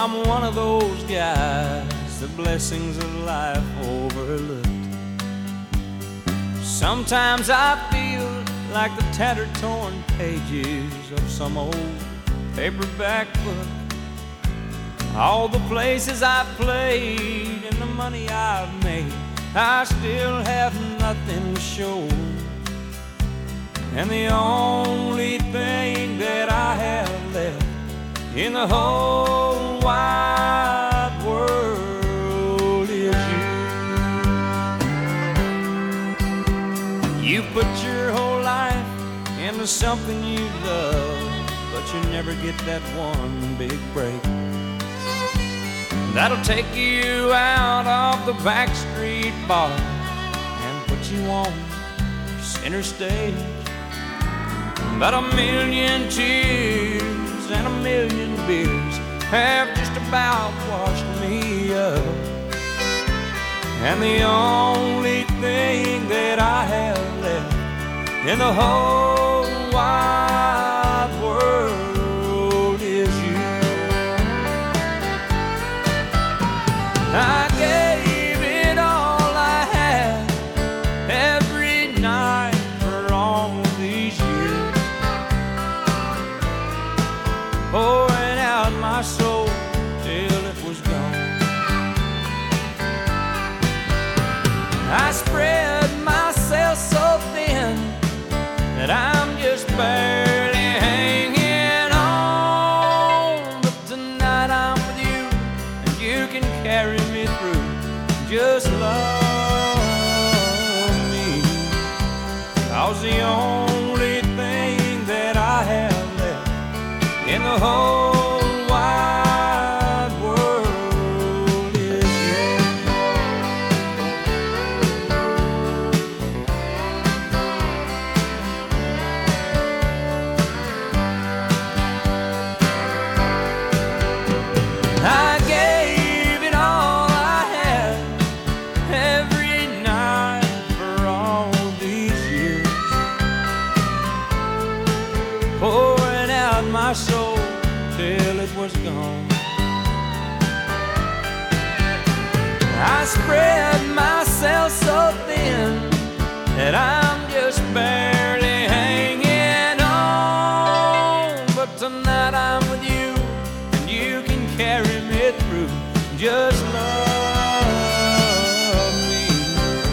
I'm one of those guys the blessings of life overlooked. Sometimes I feel like the tattered, torn pages of some old paperback book. All the places I've played and the money I've made, I still have nothing to show. And the only thing that I have left in the whole wide world is you. You put your whole life into something you love, but you never get that one big break that'll take you out of the backstreet bar and put you on center stage. About 1,000,000 tears and 1,000,000 beers have just about washed me up. And the only thing that I have left in the whole wide world is you. I gave it all I had every night for all these years, pouring out my soul till it was gone. I spread myself so thin that I'm just barely hanging on. But tonight I'm with you, and you can carry me through. Just love me, 'cause the only thing that I have left in the whole wide world is you. I gave it all I had every night for all these years, pouring out my soul till it was gone. I spread myself so thin that I'm just barely hanging on. But tonight I'm with you, and you can carry me through. Just love me,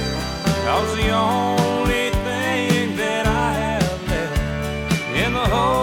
'cause the only thing that I have left in the whole